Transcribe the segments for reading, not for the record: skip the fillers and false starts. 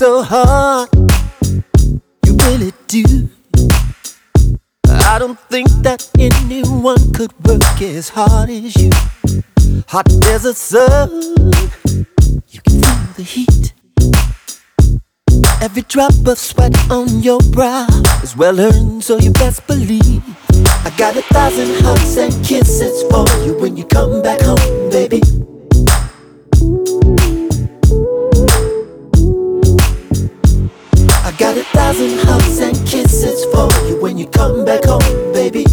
so hard, you really do. I don't think that anyone could work as hard as you. Hot desert sun, you can feel the heat. Every drop of sweat on your brow is well earned, so you best believe I got 1,000 hugs and kisses for you when you come back home, baby. I got 1,000 hugs and kisses for you when you come back home, baby.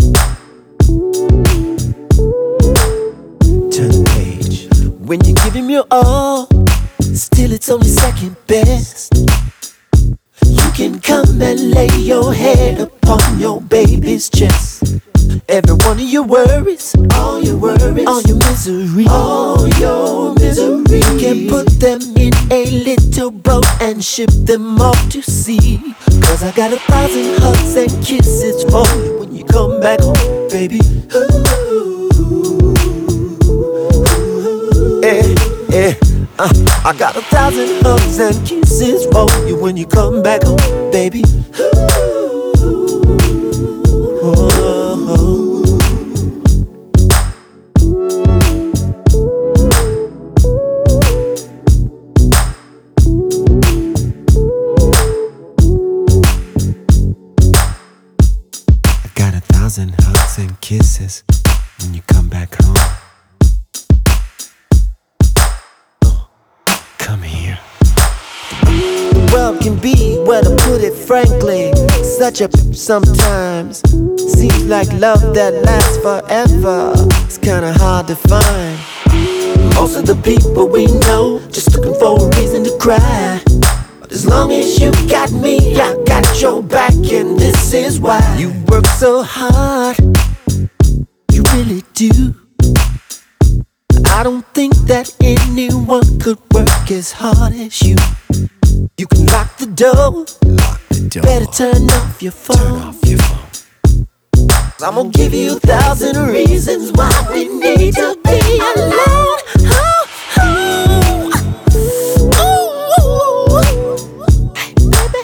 Turn the page. When you give him your all, still it's only second best. You can come and lay your head upon your baby's chest. Every one of your worries, all your misery, you can put them in a little boat and ship them off to sea. 'Cause I got 1,000 hugs and kisses for you when you come back home, baby. I got 1,000 hugs and kisses for you when you come back home, baby. I got 1,000 hugs and kisses when you come back home. Come here. The world can be, well, to put it frankly, such a sometimes. Seems like love that lasts forever. It's kinda hard to find. Most of the people we know just looking for a reason to cry. But as long as you got me, I got your back, and this is why. You work so hard, you really do. I don't think that anyone could work as hard as you. You can lock the door. Better turn off your phone. I'm gonna give you 1,000 reasons why we need to be alone. Hey, baby,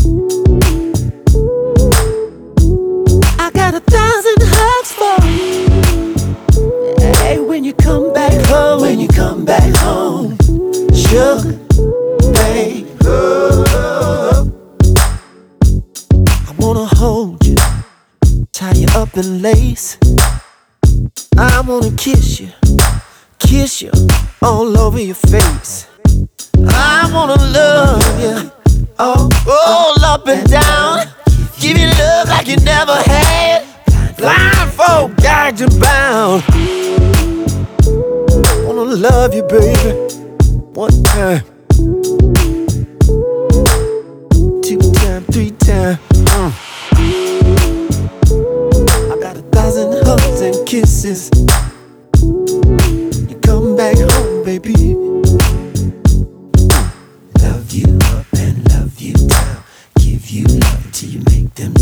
I got 1,000 hugs for you. Hey, when you come back home, sugar, babe. I wanna hold you, tie you up in lace. I wanna kiss you all over your face. I wanna love you all up and down. Give you love like you never had. Blindfold, gagged and bound. Wanna love you, baby, one time, 2 times, 3 times. I got 1,000 hugs and kisses. You come back home, baby. Love you up and love you down. Give you love till you make them